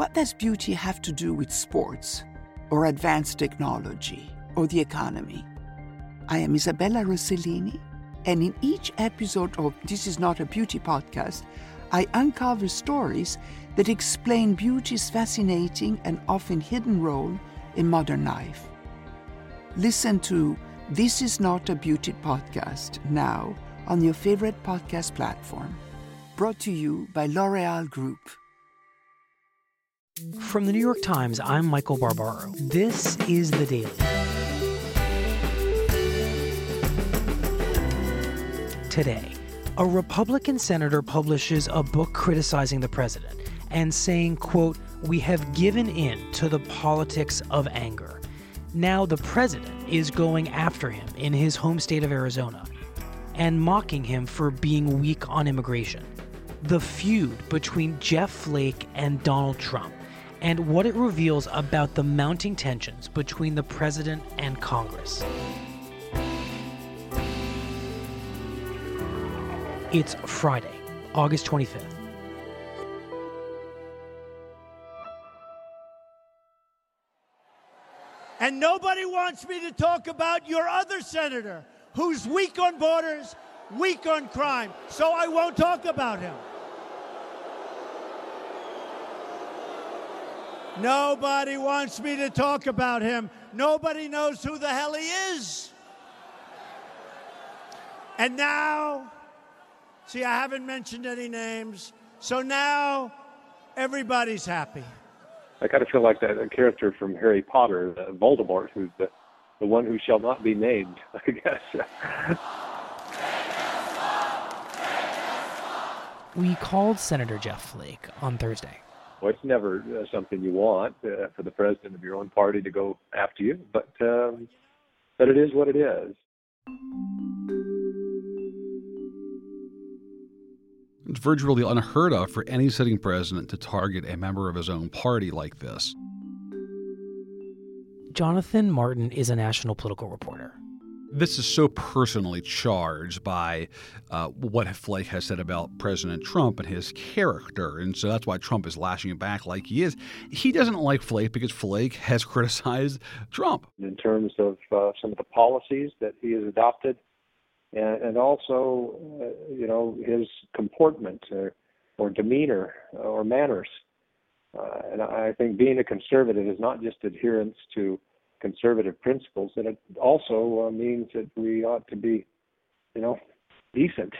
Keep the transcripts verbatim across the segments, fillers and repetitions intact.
What does beauty have to do with sports, or advanced technology, or the economy? I am Isabella Rossellini, and in each episode of This Is Not a Beauty Podcast, I uncover stories that explain beauty's fascinating and often hidden role in modern life. Listen to This Is Not a Beauty Podcast now on your favorite podcast platform. Brought to you by L'Oréal Group. From the New York Times, I'm Michael Barbaro. This is The Daily. Today, a Republican senator publishes a book criticizing the president and saying, quote, "We have given in to the politics of anger." Now the president is going after him in his home state of Arizona and mocking him for being weak on immigration. The feud between Jeff Flake and Donald Trump, and what it reveals about the mounting tensions between the president and Congress. It's Friday, August twenty-fifth. And nobody wants me to talk about your other senator, who's weak on borders, weak on crime, so I won't talk about him. Nobody wants me to talk about him. Nobody knows who the hell he is. And now, see, I haven't mentioned any names, so now everybody's happy. I kind of feel like that a character from Harry Potter, uh, Voldemort, who's the, the one who shall not be named, I guess. We called Senator Jeff Flake on Thursday. Well, it's never uh, something you want uh, for the president of your own party to go after you, but um, but it is what it is. It's virtually unheard of for any sitting president to target a member of his own party like this. Jonathan Martin is a national political reporter. This is so personally charged by uh, what Flake has said about President Trump and his character, and so that's why Trump is lashing back like he is. He doesn't like Flake because Flake has criticized Trump. In terms of uh, some of the policies that he has adopted, and, and also, uh, you know, his comportment or, or demeanor or manners. Uh, and I think being a conservative is not just adherence to conservative principles, and it also uh, means that we ought to be, you know, decent.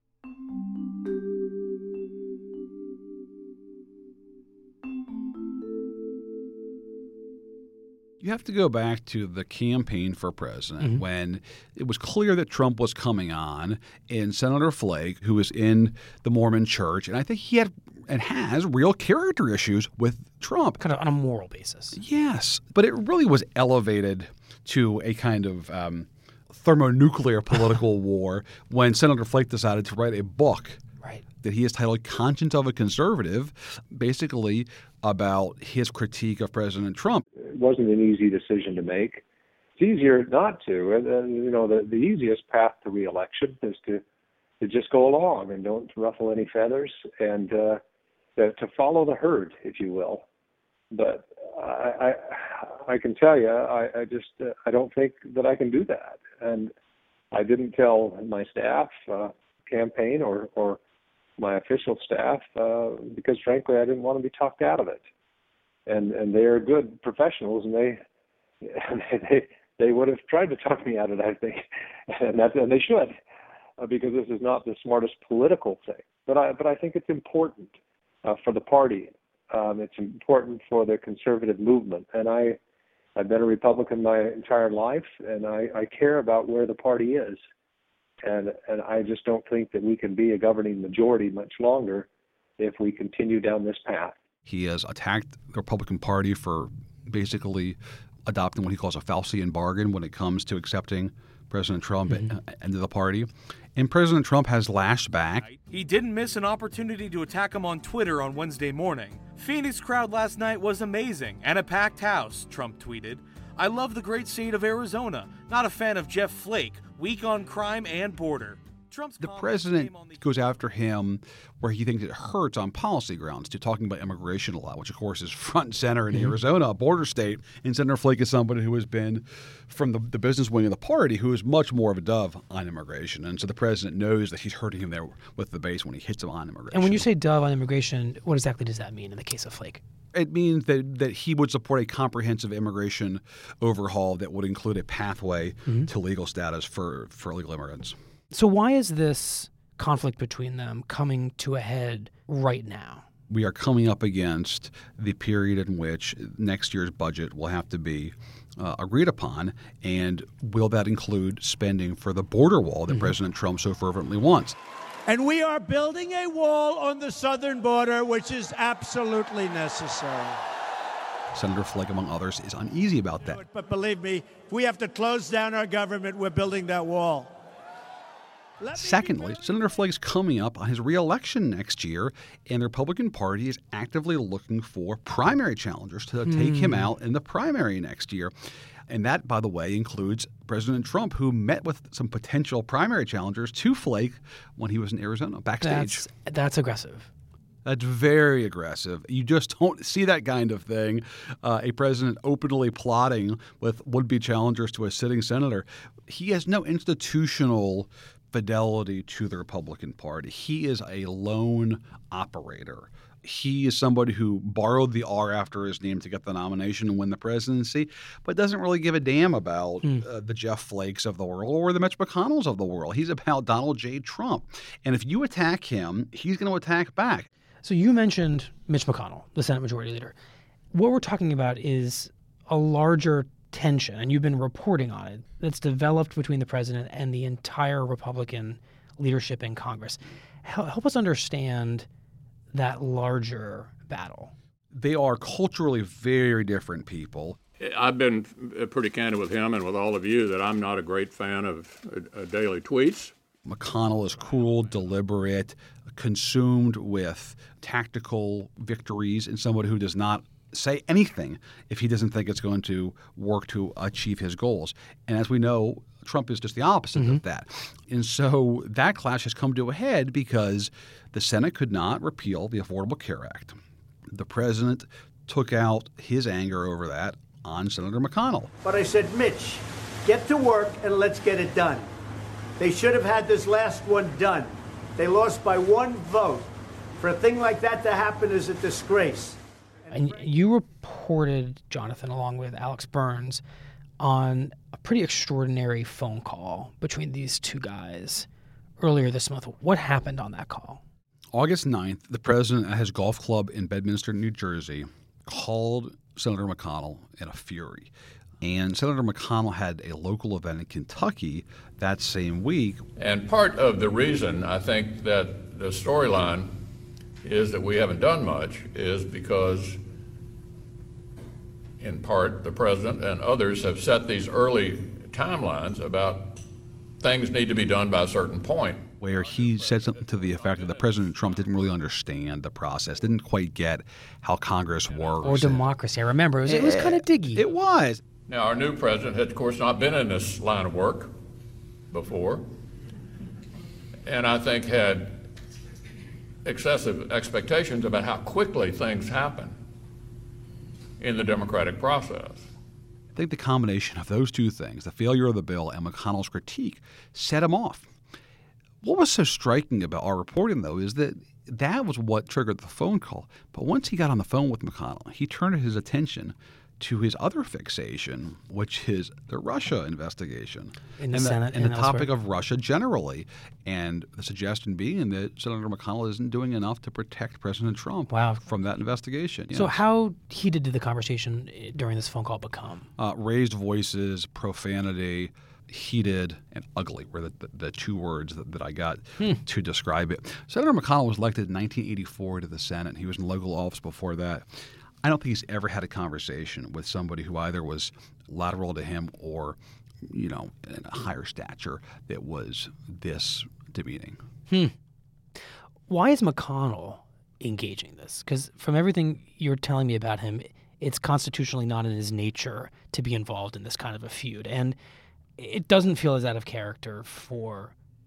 You have to go back to the campaign for president mm-hmm. when it was clear that Trump was coming on, and Senator Flake, who was in the Mormon church, and I think he had and has real character issues with Trump. Kind of on a moral basis. Yes, but it really was elevated to a kind of um, thermonuclear political war when Senator Flake decided to write a book right. that he has titled Conscience of a Conservative, basically about his critique of President Trump. It wasn't an easy decision to make. It's easier not to. And, uh, you know, the, the easiest path to re-election is to, to just go along and don't ruffle any feathers and uh, to, to follow the herd, if you will. But I, I, I can tell you, I, I just uh, I don't think that I can do that. And I didn't tell my staff, uh, campaign, or, or my official staff uh, because, frankly, I didn't want to be talked out of it. And and they are good professionals, and they they they would have tried to talk me out of it, I think, and that and they should, uh, because this is not the smartest political thing. But I but I think it's important uh, for the party. Um, it's important for the conservative movement, and I I've been a Republican my entire life, and I, I care about where the party is, and and I just don't think that we can be a governing majority much longer if we continue down this path. He has attacked the Republican Party for basically adopting what he calls a Faucian bargain when it comes to accepting President Trump mm-hmm. into the party. And President Trump has lashed back. He didn't miss an opportunity to attack him on Twitter on Wednesday morning. Phoenix crowd last night was amazing and a packed house, Trump tweeted. I love the great state of Arizona. Not a fan of Jeff Flake, weak on crime and border. Trump's The comments president came on the- goes after him where he thinks it hurts on policy grounds, to talking about immigration law, which, of course, is front and center in Mm-hmm. Arizona, a border state. And Senator Flake is somebody who has been from the, the business wing of the party who is much more of a dove on immigration. And so the president knows that he's hurting him there with the base when he hits him on immigration. And when you say dove on immigration, what exactly does that mean in the case of Flake? It means that, that he would support a comprehensive immigration overhaul that would include a pathway Mm-hmm. to legal status for, for illegal immigrants. So why is this conflict between them coming to a head right now? We are coming up against the period in which next year's budget will have to be uh, agreed upon. And will that include spending for the border wall that mm-hmm. President Trump so fervently wants? And we are building a wall on the southern border, which is absolutely necessary. Senator Flake, among others, is uneasy about that. But believe me, if we have to close down our government, we're building that wall. Secondly, Senator Flake is coming up on his reelection next year, and the Republican Party is actively looking for primary challengers to mm. take him out in the primary next year. And that, by the way, includes President Trump, who met with some potential primary challengers to Flake when he was in Arizona backstage. That's, that's aggressive. That's very aggressive. You just don't see that kind of thing. Uh, a president openly plotting with would-be challengers to a sitting senator. He has no institutional fidelity to the Republican Party. He is a lone operator. He is somebody who borrowed the R after his name to get the nomination and win the presidency, but doesn't really give a damn about mm. uh, the Jeff Flakes of the world or the Mitch McConnells of the world. He's about Donald J. Trump. And if you attack him, he's going to attack back. So you mentioned Mitch McConnell, the Senate Majority Leader. What we're talking about is a larger tension, and you've been reporting on it, that's developed between the president and the entire Republican leadership in Congress. Help us understand that larger battle. They are culturally very different people. I've been pretty candid with him and with all of you that I'm not a great fan of uh, daily tweets. McConnell is cool, deliberate, consumed with tactical victories, and somebody who does not say anything if he doesn't think it's going to work to achieve his goals. And as we know, Trump is just the opposite mm-hmm. of that. And so that clash has come to a head because the Senate could not repeal the Affordable Care Act. The president took out his anger over that on Senator McConnell. But I said, Mitch, get to work and let's get it done. They should have had this last one done. They lost by one vote. For a thing like that to happen is a disgrace. And you reported, Jonathan, along with Alex Burns, on a pretty extraordinary phone call between these two guys earlier this month. What happened on that call? August ninth, the president at his golf club in Bedminster, New Jersey, called Senator McConnell in a fury. And Senator McConnell had a local event in Kentucky that same week. And part of the reason I think that the storyline is that we haven't done much is because, in part, the president and others have set these early timelines about things need to be done by a certain point. Where he said something to the effect that the President Trump didn't really understand the process, didn't quite get how Congress works. Or democracy. I remember. It was, it was kind of diggy. It was. Now, our new president had, of course, not been in this line of work before, and I think had excessive expectations about how quickly things happen in the democratic process. I think the combination of those two things, the failure of the bill and McConnell's critique, set him off. What was so striking about our reporting, though, is that that was what triggered the phone call. But once he got on the phone with McConnell, he turned his attention to his other fixation, which is the Russia investigation. In the and Senate the, and, and the elsewhere. topic of Russia generally. And the suggestion being that Senator McConnell isn't doing enough to protect President Trump wow. from that investigation. So yes. how heated did the conversation during this phone call become? Uh, raised voices, profanity, heated, and ugly were the, the, the two words that, that I got hmm. to describe it. Senator McConnell was elected in nineteen eighty-four to the Senate. He was in local office before that. I don't think he's ever had a conversation with somebody who either was lateral to him or, you know, in a higher stature that was this demeaning. Hmm. Why is McConnell engaging this? Because from everything you're telling me about him, it's constitutionally not in his nature to be involved in this kind of a feud. And it doesn't feel as out of character for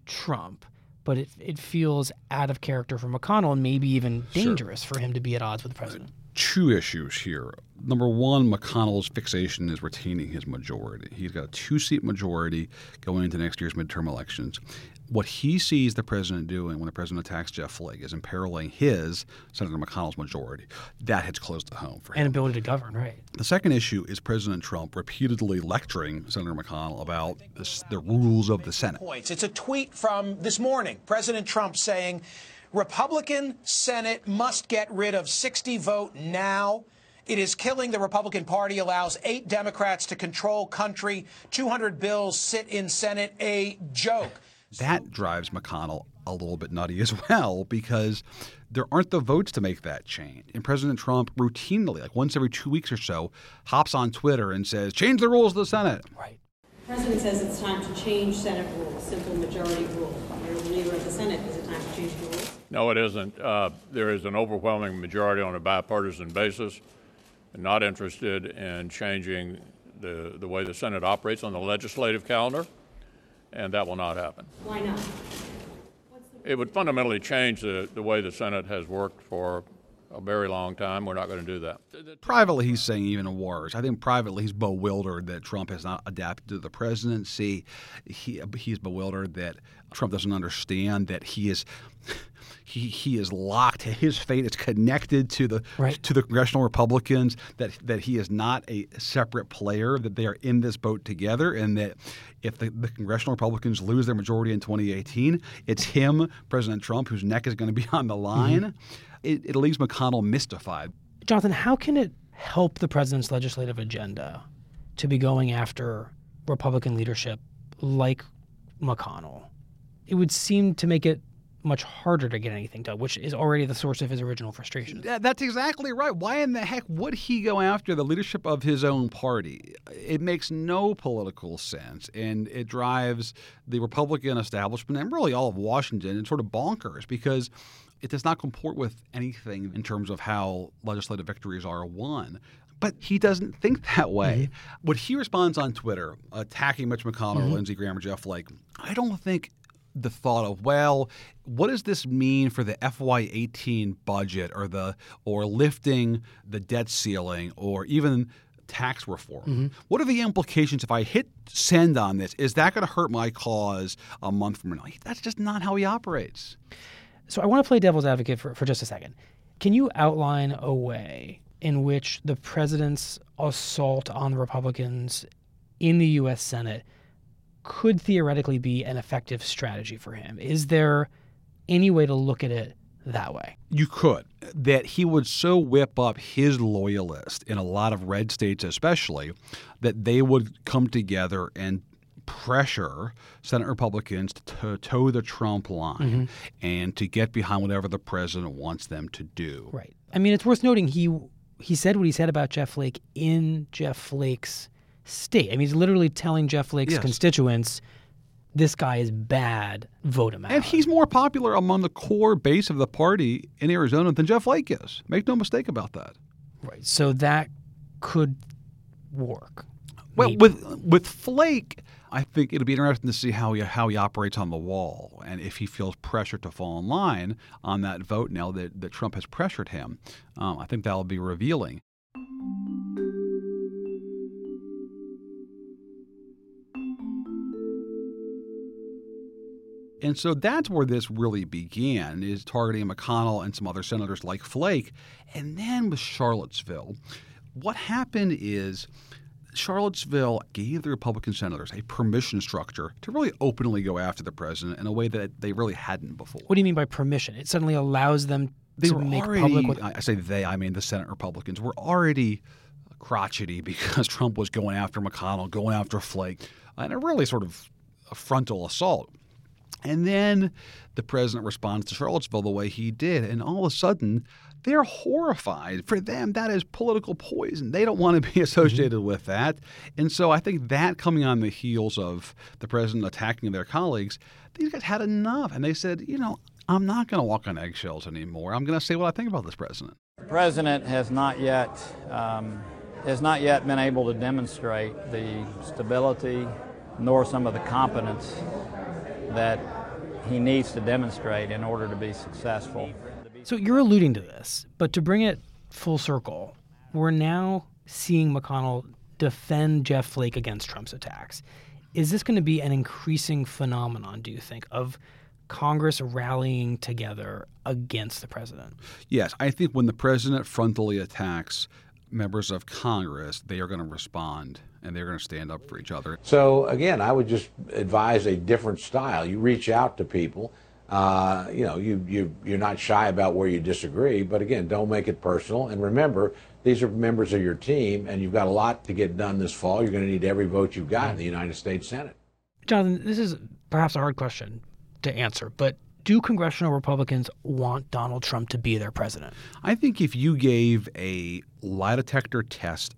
Trump, but it it feels out of character for McConnell and maybe even dangerous sure. for him to be at odds with the president. Two issues here. Number one, McConnell's fixation is retaining his majority. He's got a two-seat majority going into next year's midterm elections. What he sees the president doing when the president attacks Jeff Flake is imperiling his, Senator McConnell's majority. That hits close to home for him. And ability to govern, right. The second issue is President Trump repeatedly lecturing Senator McConnell about this, the rules of the Senate. It's a tweet from this morning. President Trump saying, Republican Senate must get rid of sixty vote now. It is killing the Republican Party, allows eight Democrats to control country, two hundred bills sit in Senate, a joke. That drives McConnell a little bit nutty as well because there aren't the votes to make that change. And President Trump routinely, like once every two weeks or so, hops on Twitter and says, change the rules of the Senate. Right. The president says it's time to change Senate rules, simple majority rule. You're the leader of the Senate. Is it time to change the rules? No, it isn't. Uh, there is an overwhelming majority on a bipartisan basis. I'm not interested in changing the, the way the Senate operates on the legislative calendar, and that will not happen. Why not? It would fundamentally change the, the way the Senate has worked for a very long time. We're not going to do that. Privately, he's saying even worse. I think privately he's bewildered that Trump has not adapted to the presidency. He he's bewildered that Trump doesn't understand that he is he he is locked. His fate is connected to the right. to the congressional Republicans. That that he is not a separate player. That they are in this boat together, and that if the, the congressional Republicans lose their majority in twenty eighteen, it's him, President Trump, whose neck is going to be on the line. Mm-hmm. It, it leaves McConnell mystified. Jonathan, how can it help the president's legislative agenda to be going after Republican leadership like McConnell? It would seem to make it much harder to get anything done, which is already the source of his original frustration. Yeah, that's exactly right. Why in the heck would he go after the leadership of his own party? It makes no political sense, and it drives the Republican establishment and really all of Washington in sort of bonkers because it does not comport with anything in terms of how legislative victories are won. But he doesn't think that way. Mm-hmm. When he responds on Twitter, attacking Mitch McConnell, mm-hmm. Lindsey Graham, or Jeff Flake, I don't think the thought of, well, what does this mean for the F Y eighteen budget or the or lifting the debt ceiling or even tax reform? Mm-hmm. What are the implications if I hit send on this? Is that going to hurt my cause a month from now? That's just not how he operates. So I want to play devil's advocate for, for just a second. Can you outline a way in which the president's assault on the Republicans in the U S Senate could theoretically be an effective strategy for him? Is there any way to look at it that way? You could. That he would so whip up his loyalists in a lot of red states especially that they would come together and pressure Senate Republicans to toe the Trump line mm-hmm. and to get behind whatever the president wants them to do. Right. I mean, it's worth noting he he said what he said about Jeff Flake in Jeff Flake's state. I mean, he's literally telling Jeff Flake's yes. constituents, this guy is bad, vote him out. And he's more popular among the core base of the party in Arizona than Jeff Flake is. Make no mistake about that. Right. So that could work. Well, Maybe. with with Flake, I think it'll be interesting to see how he how he operates on the wall and if he feels pressure to fall in line on that vote now that, that Trump has pressured him. Um, I think that'll be revealing. And so that's where this really began, is targeting McConnell and some other senators like Flake. And then with Charlottesville, what happened is Charlottesville gave the Republican senators a permission structure to really openly go after the president in a way that they really hadn't before. What do you mean by permission? It suddenly allows them they to were make already, public what... I say they, I mean the Senate Republicans, were already crotchety because Trump was going after McConnell, going after Flake, and a really sort of a frontal assault. And then the president responds to Charlottesville the way he did, and all of a sudden they're horrified. For them, that is political poison. They don't want to be associated mm-hmm. with that. And so I think that coming on the heels of the president attacking their colleagues, these guys had enough. And they said, you know, I'm not going to walk on eggshells anymore. I'm going to say what I think about this president. The president has not yet um, has not yet been able to demonstrate the stability nor some of the competence that he needs to demonstrate in order to be successful. So you're alluding to this, but to bring it full circle, we're now seeing McConnell defend Jeff Flake against Trump's attacks. Is this going to be an increasing phenomenon, do you think, of Congress rallying together against the president? Yes, I think when the president frontally attacks members of Congress, they are going to respond and they're going to stand up for each other. So again, I would just advise a different style. You reach out to people. Uh, you know, you, you, you're not shy about where you disagree, but again, don't make it personal. And remember, these are members of your team, and you've got a lot to get done this fall. You're going to need every vote you've got in the United States Senate. Jonathan, this is perhaps a hard question to answer, but do congressional Republicans want Donald Trump to be their president? I think if you gave a lie detector test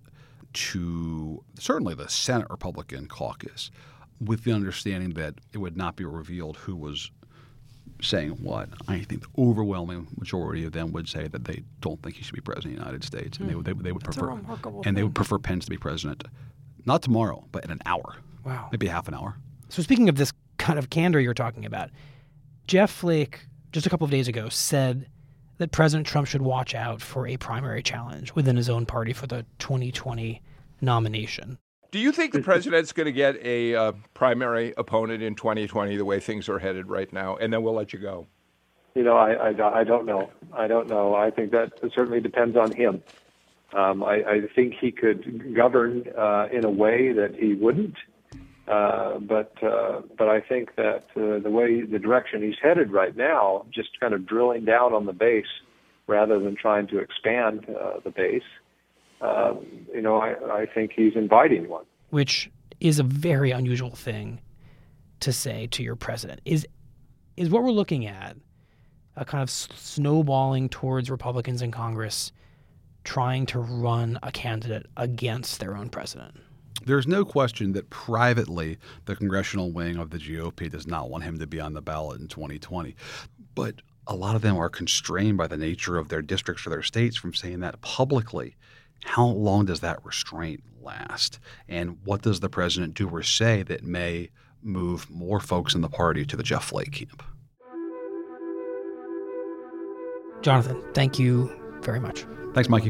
to certainly the Senate Republican caucus with the understanding that it would not be revealed who was saying what, I think the overwhelming majority of them would say that they don't think he should be president of the United States, and mm. they would they, they would That's prefer a remarkable and thing. they would prefer Pence to be president, not tomorrow, but in an hour. Wow, maybe half an hour. So speaking of this kind of candor you're talking about, Jeff Flake just a couple of days ago said that President Trump should watch out for a primary challenge within his own party for the twenty twenty nomination. Do you think the president's going to get a uh, primary opponent in twenty twenty the way things are headed right now? And then we'll let you go. You know, I, I, I don't know. I don't know. I think that certainly depends on him. Um, I, I think he could govern uh, in a way that he wouldn't. Uh, but uh, but I think that uh, the way, the direction he's headed right now, just kind of drilling down on the base rather than trying to expand uh, the base, uh, you know, I, I think he's inviting one. Which is a very unusual thing to say to your president. Is is what we're looking at a kind of snowballing towards Republicans in Congress trying to run a candidate against their own president? There's no question that privately the congressional wing of the G O P does not want him to be on the ballot in twenty twenty. But a lot of them are constrained by the nature of their districts or their states from saying that publicly. How long does that restraint last? And what does the president do or say that may move more folks in the party to the Jeff Flake camp? Jonathan, thank you very much. Thanks, Mikey.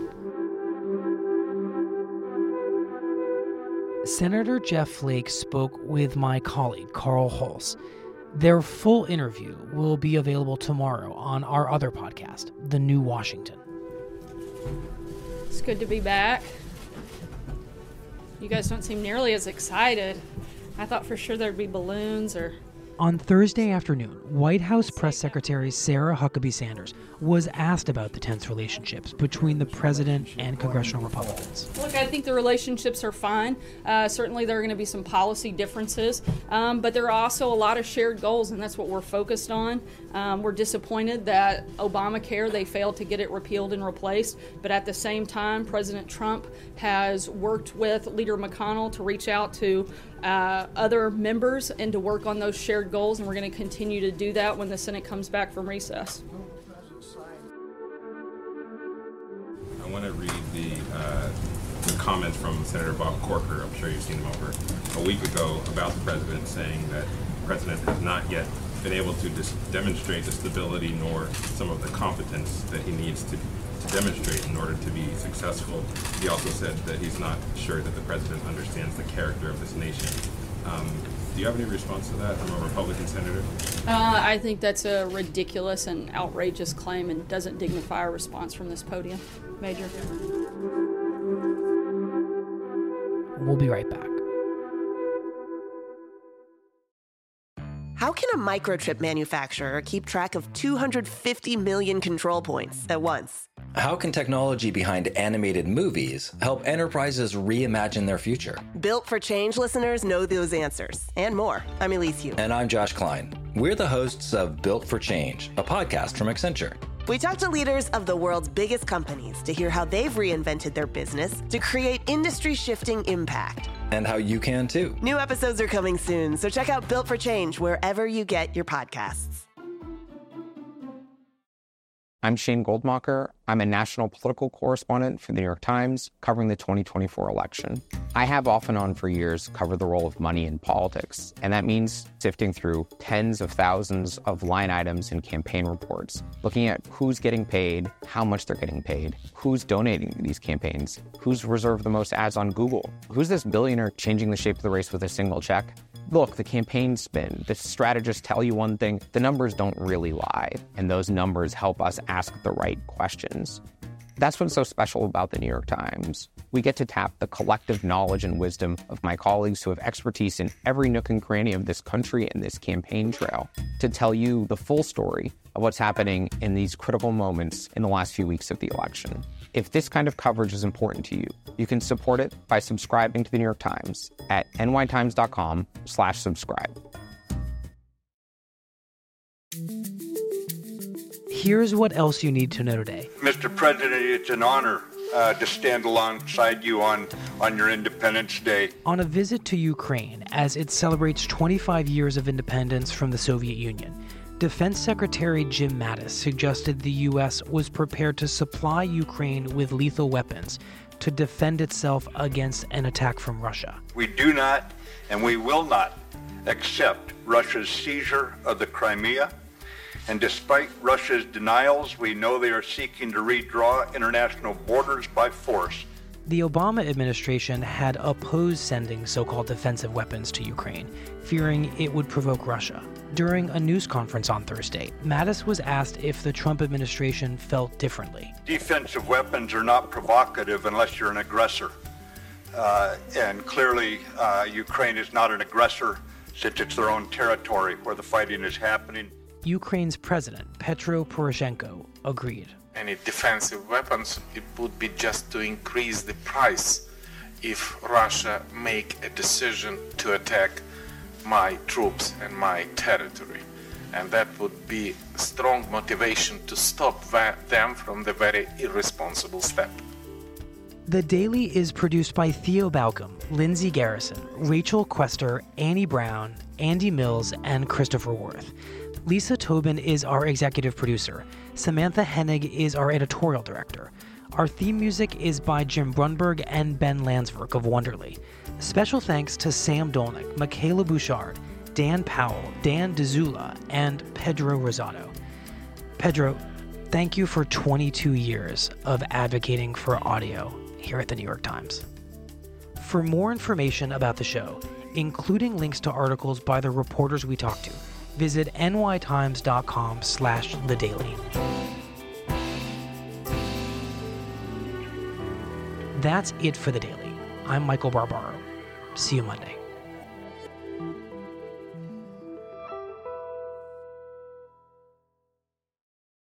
Senator Jeff Flake spoke with my colleague, Carl Hulse. Their full interview will be available tomorrow on our other podcast, The New Washington. It's good to be back. You guys don't seem nearly as excited. I thought for sure there'd be balloons or... On Thursday afternoon, White House Press Secretary Sarah Huckabee Sanders was asked about the tense relationships between the president and congressional Republicans. Look, I think the relationships are fine. Uh, certainly there are going to be some policy differences, um, but there are also a lot of shared goals, and that's what we're focused on. Um, we're disappointed that Obamacare, they failed to get it repealed and replaced, but at the same time, President Trump has worked with Leader McConnell to reach out to uh, other members and to work on those shared goals, and we're going to continue to do that when the Senate comes back from recess. I want to read the, uh, the comments from Senator Bob Corker. I'm sure you've seen them over a week ago about the president, saying that the president has not yet been able to dis- demonstrate the stability nor some of the competence that he needs to, to demonstrate in order to be successful. He also said that he's not sure that the president understands the character of this nation. Um, do you have any response to that from a Republican senator? Uh, I think that's a ridiculous and outrageous claim and doesn't dignify a response from this podium. Major. We'll be right back. How can a microchip manufacturer keep track of two hundred fifty million control points at once? How can technology behind animated movies help enterprises reimagine their future? Built for Change listeners know those answers and more. I'm Elise Hu. And I'm Josh Klein. We're the hosts of Built for Change, a podcast from Accenture. We talk to leaders of the world's biggest companies to hear how they've reinvented their business to create industry-shifting impact. And how you can too. New episodes are coming soon, so check out Built for Change wherever you get your podcasts. I'm Shane Goldmacher. I'm a national political correspondent for the New York Times, covering the twenty twenty-four election. I have off and on for years covered the role of money in politics, and that means sifting through tens of thousands of line items in campaign reports, looking at who's getting paid, how much they're getting paid, who's donating to these campaigns, who's reserved the most ads on Google, who's this billionaire changing the shape of the race with a single check. Look, the campaign spin, the strategists tell you one thing, the numbers don't really lie, and those numbers help us ask the right questions. That's what's so special about the New York Times. We get to tap the collective knowledge and wisdom of my colleagues who have expertise in every nook and cranny of this country and this campaign trail to tell you the full story of what's happening in these critical moments in the last few weeks of the election. If this kind of coverage is important to you, you can support it by subscribing to the New York Times at nytimes.com slash subscribe. Here's what else you need to know today. Mister President, it's an honor uh, to stand alongside you on, on your Independence Day. On a visit to Ukraine as it celebrates twenty-five years of independence from the Soviet Union, Defense Secretary Jim Mattis suggested the U S was prepared to supply Ukraine with lethal weapons to defend itself against an attack from Russia. We do not and we will not accept Russia's seizure of the Crimea. And despite Russia's denials, we know they are seeking to redraw international borders by force. The Obama administration had opposed sending so-called defensive weapons to Ukraine, fearing it would provoke Russia. During a news conference on Thursday, Mattis was asked if the Trump administration felt differently. Defensive weapons are not provocative unless you're an aggressor. Uh, and clearly, uh, Ukraine is not an aggressor since it's their own territory where the fighting is happening. Ukraine's president, Petro Poroshenko, agreed. Any defensive weapons, it would be just to increase the price if Russia make a decision to attack my troops and my territory. And that would be a strong motivation to stop them from the very irresponsible step. The Daily is produced by Theo Balcom, Lindsay Garrison, Rachel Quester, Annie Brown, Andy Mills, and Christopher Worth. Lisa Tobin is our executive producer. Samantha Hennig is our editorial director. Our theme music is by Jim Brunberg and Ben Landsverk of Wonderly. Special thanks to Sam Dolnick, Michaela Bouchard, Dan Powell, Dan DeZula, and Pedro Rosado. Pedro, thank you for twenty-two years of advocating for audio here at the New York Times. For more information about the show, including links to articles by the reporters we talked to, visit nytimes.com slash the daily. That's it for The Daily. I'm Michael Barbaro. See you Monday.